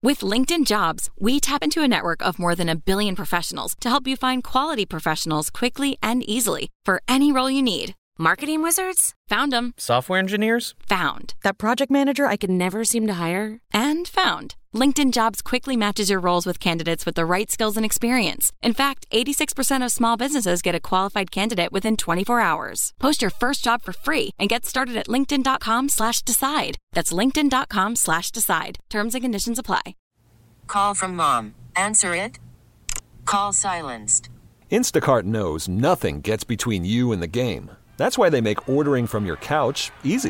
With LinkedIn Jobs, we tap into a network of more than 1 billion professionals to help you find quality professionals quickly and easily for any role you need. Marketing wizards? Found them. Software engineers? Found. That project manager I could never seem to hire? And found. LinkedIn Jobs quickly matches your roles with candidates with the right skills and experience. In fact, 86% of small businesses get a qualified candidate within 24 hours. Post your first job for free and get started at linkedin.com/decide. That's linkedin.com/decide. Terms and conditions apply. Call from mom. Answer it. Call silenced. Instacart knows nothing gets between you and the game. That's why they make ordering from your couch easy.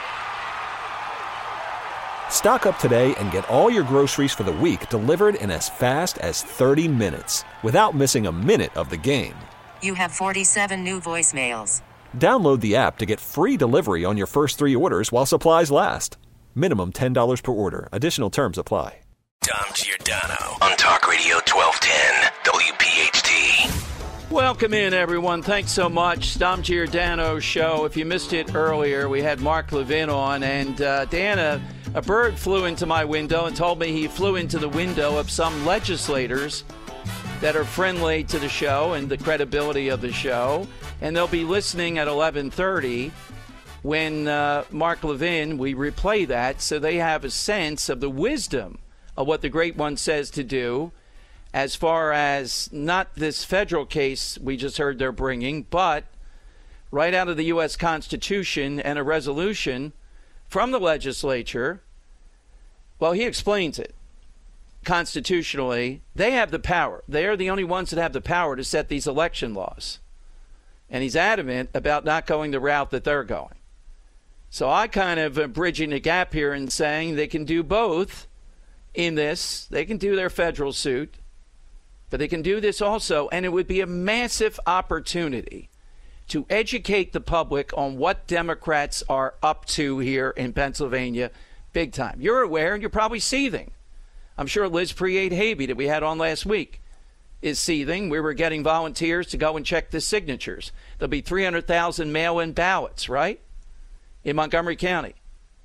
Stock up today and get all your groceries for the week delivered in as fast as 30 minutes without missing a minute of the game. You have 47 new voicemails. Download the app to get free delivery on your first 3 orders while supplies last. Minimum $10 per order. Additional terms apply. Dom Giordano on Talk Radio 1210 WPHT. Welcome in, everyone. Thanks so much. Dom Giordano Show. If you missed it earlier, we had Mark Levin on, and Dan, a bird flew into my window and told me he flew into the window of some legislators that are friendly to the show and the credibility of the show, and they'll be listening at 11:30 when Mark Levin, we replay that, so they have a sense of the wisdom of what the Great One says to do, as far as not this federal case we just heard they're bringing, but right out of the U.S. Constitution and a resolution from the legislature. Well, he explains it. Constitutionally, they have the power. They are the only ones that have the power to set these election laws. And he's adamant about not going the route that they're going. So I kind of am bridging the gap here and saying they can do both in this. They can do their federal suit, but they can do this also, and it would be a massive opportunity to educate the public on what Democrats are up to here in Pennsylvania big time. You're aware, and you're probably seething. I'm sure Liz Priate-Havey that we had on last week is seething. We were getting volunteers to go and check the signatures. There'll be 300,000 mail-in ballots, right, in Montgomery County.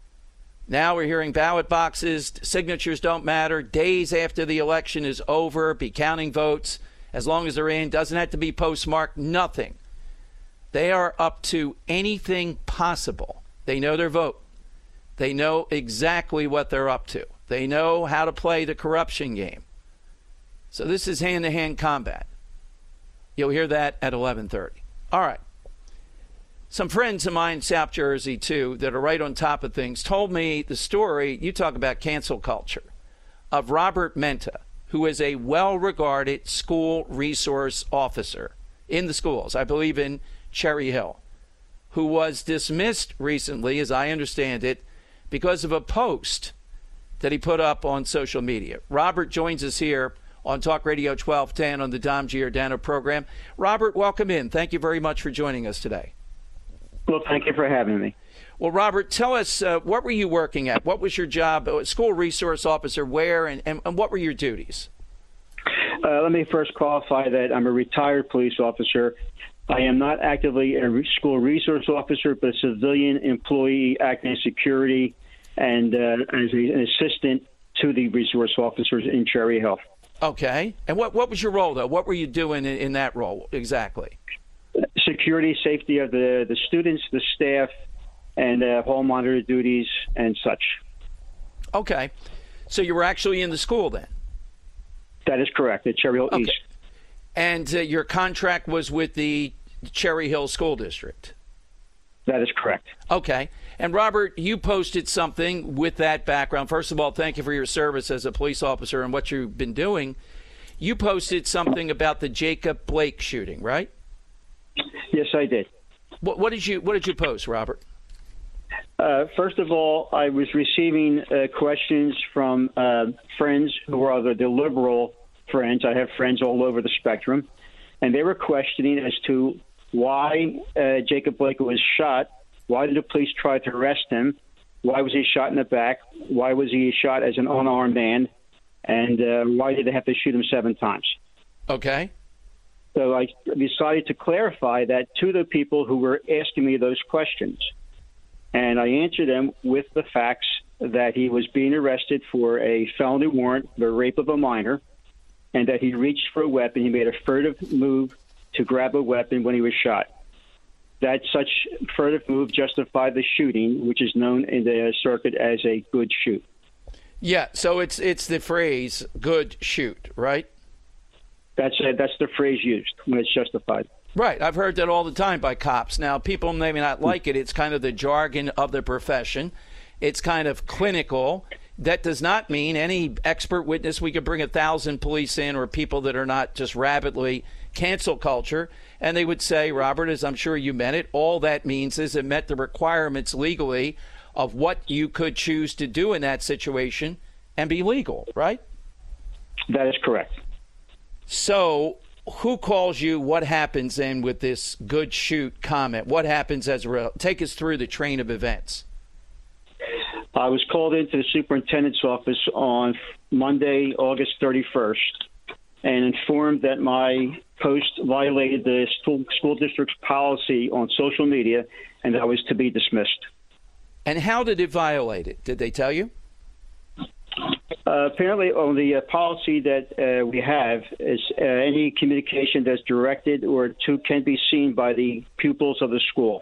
Now we're hearing ballot boxes, signatures don't matter. Days after the election is over, be counting votes as long as they're in. Doesn't have to be postmarked, nothing. They are up to anything possible. They know their vote. They know exactly what they're up to. They know how to play the corruption game. So this is hand-to-hand combat. You'll hear that at 11:30. All right. Some friends of mine in South Jersey, too, that are right on top of things, told me the story, you talk about cancel culture, of Robert Menta, who is a well-regarded school resource officer in the schools, I believe in Cherry Hill, who was dismissed recently, as I understand it, because of a post that he put up on social media. Robert joins us here on Talk Radio 1210 on the Dom Giordano program. Robert, welcome in. Thank you very much for joining us today. Well, thank you for having me. Well, Robert, tell us, what were you working at? What was your job? School resource officer, where, and what were your duties? Let me first qualify that I'm a retired police officer. I am not actively a school resource officer, but a civilian employee acting in security and as an assistant to the resource officers in Cherry Hill. Okay. And what was your role, though? What were you doing in that role exactly? Security, safety of the students, the staff, and hall monitor duties and such. Okay. So you were actually in the school then? That is correct, at Cherry Hill East. And your contract was with the Cherry Hill School District? That is correct. Okay. And Robert, you posted something with that background. First of all, thank you for your service as a police officer and what you've been doing. You posted something about the Jacob Blake shooting, right? Yes, I did. What did you post, Robert? First of all, I was receiving questions from friends who are either the liberal friends. I have friends all over the spectrum, and they were questioning as to why Jacob Blake was shot. Why did the police try to arrest him? Why was he shot in the back? Why was he shot as an unarmed man? And why did they have to shoot him 7 times? Okay. So I decided to clarify that to the people who were asking me those questions. And I answered them with the facts that he was being arrested for a felony warrant, the rape of a minor, and that he reached for a weapon. He made a furtive move to grab a weapon when he was shot. That such furtive move justified the shooting, which is known in the circuit as a good shoot. Yeah, so it's the phrase "good shoot," right? That's the phrase used when it's justified. Right. I've heard that all the time by cops. Now, people maybe not like it. It's kind of the jargon of the profession. It's kind of clinical. That does not mean any expert witness. We could bring 1,000 police in or people that are not just rapidly cancel culture, and they would say, Robert, as I'm sure you meant it, all that means is it met the requirements legally of what you could choose to do in that situation and be legal, right? That is correct. So who calls you? What happens then with this good shoot comment? What happens as a take us through the train of events? I was called into the superintendent's office on Monday, August 31st, and informed that my post violated the school district's policy on social media and that I was to be dismissed. And how did it violate it? Did they tell you? Apparently, on the policy that we have, is any communication that's directed or can be seen by the pupils of the school.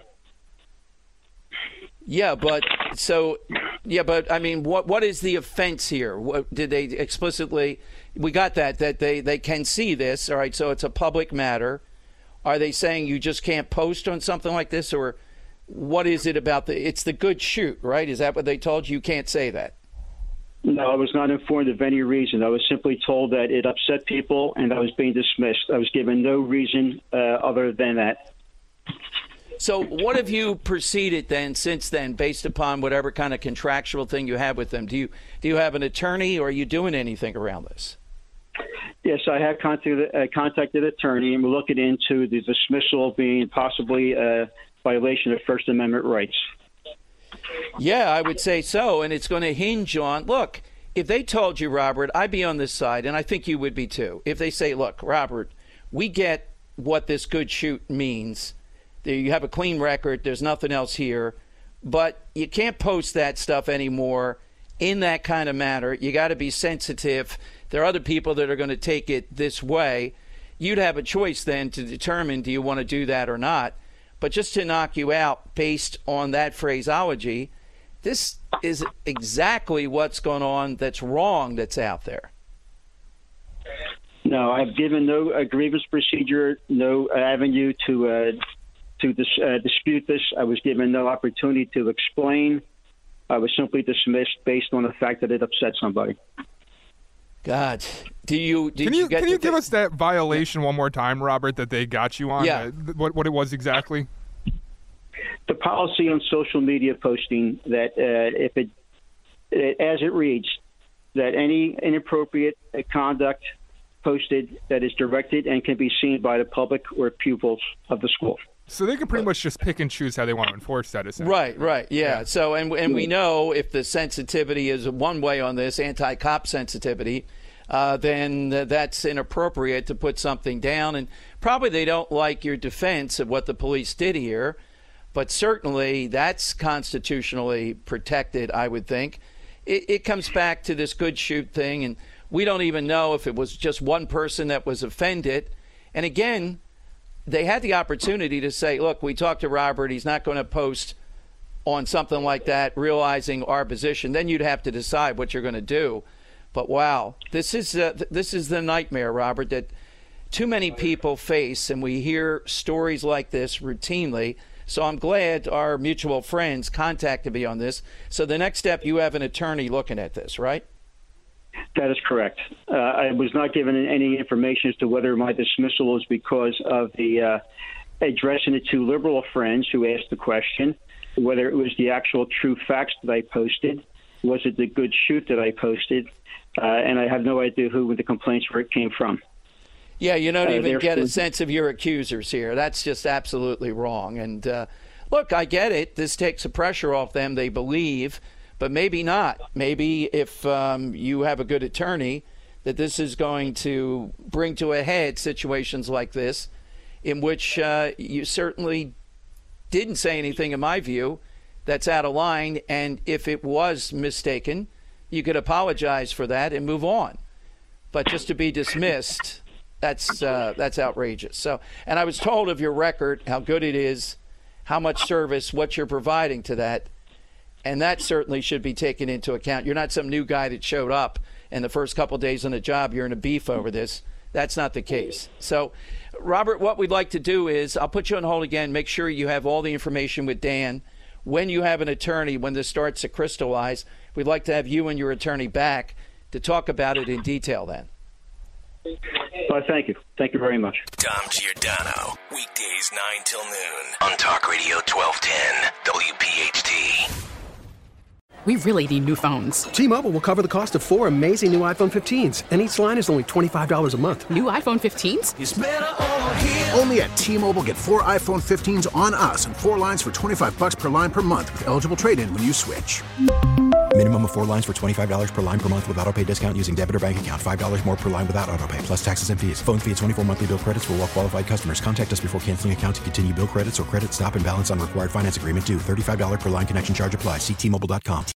But I mean, what is the offense here? What did they explicitly? We got that they can see this. All right, so it's a public matter. Are they saying you just can't post on something like this, or what is it about it's the good shoot, right? Is that what they told you? You can't say that. No, I was not informed of any reason. I was simply told that it upset people and I was being dismissed. I was given no reason other than that. So what have you proceeded then since then, based upon whatever kind of contractual thing you have with them? Do you have an attorney, or are you doing anything around this? Yes, I have contacted an attorney, and we're looking into the dismissal being possibly a violation of First Amendment rights. Yeah, I would say so, and it's going to hinge on, look, if they told you, Robert, I'd be on this side, and I think you would be too. If they say, look, Robert, we get what this good shoot means. You have a clean record. There's nothing else here. But you can't post that stuff anymore in that kind of manner. You got to be sensitive. There are other people that are going to take it this way. You'd have a choice then to determine, do you want to do that or not? But just to knock you out based on that phraseology, this is exactly what's going on that's wrong that's out there. No, I've given no grievance procedure, no avenue to dispute this. I was given no opportunity to explain. I was simply dismissed based on the fact that it upset somebody. God, can you give us that violation one more time, Robert, that they got you on? Yeah. What it was exactly? The policy on social media posting that as it reads, that any inappropriate conduct posted that is directed and can be seen by the public or pupils of the school. So they can pretty much just pick and choose how they want to enforce that, essentially. Right, yeah. So, and we know if the sensitivity is one way on this, anti-cop sensitivity, then that's inappropriate to put something down. And probably they don't like your defense of what the police did here, but certainly that's constitutionally protected, I would think. It comes back to this good shoot thing, and we don't even know if it was just one person that was offended. And again, they had the opportunity to say, look, we talked to Robert. He's not going to post on something like that, realizing our position. Then you'd have to decide what you're going to do. But, wow, this is the nightmare, Robert, that too many people face, and we hear stories like this routinely. So I'm glad our mutual friends contacted me on this. So the next step, you have an attorney looking at this, right? That is correct. I was not given any information as to whether my dismissal was because of the addressing it to liberal friends who asked the question, whether it was the actual true facts that I posted, was it the good shoot that I posted, and I have no idea who the complaints came from. Yeah, you don't even get a sense of your accusers here. That's just absolutely wrong. And look, I get it. This takes the pressure off them, they believe. But maybe not. Maybe if you have a good attorney, that this is going to bring to a head situations like this, in which you certainly didn't say anything, in my view, that's out of line. And if it was mistaken, you could apologize for that and move on. But just to be dismissed, that's outrageous. So, and I was told of your record, how good it is, how much service, what you're providing to that. And that certainly should be taken into account. You're not some new guy that showed up and the first couple of days on the job, you're in a beef over this. That's not the case. So, Robert, what we'd like to do is I'll put you on hold again, make sure you have all the information with Dan. When you have an attorney, when this starts to crystallize, we'd like to have you and your attorney back to talk about it in detail then. Thank you. Thank you very much. Dom Giordano, weekdays 9 till noon on Talk Radio 1210, WPHT. We really need new phones. T-Mobile will cover the cost of 4 amazing new iPhone 15s, and each line is only $25 a month. New iPhone 15s? It's better over here. Only at T-Mobile, get 4 iPhone 15s on us and 4 lines for $25 per line per month with eligible trade-in when you switch. Minimum of 4 lines for $25 per line per month with autopay discount using debit or bank account. $5 more per line without autopay, plus taxes and fees. Phone fee at 24 monthly bill credits for well-qualified customers. Contact us before canceling account to continue bill credits or credit stop and balance on required finance agreement due. $35 per line connection charge applies. See T-Mobile.com.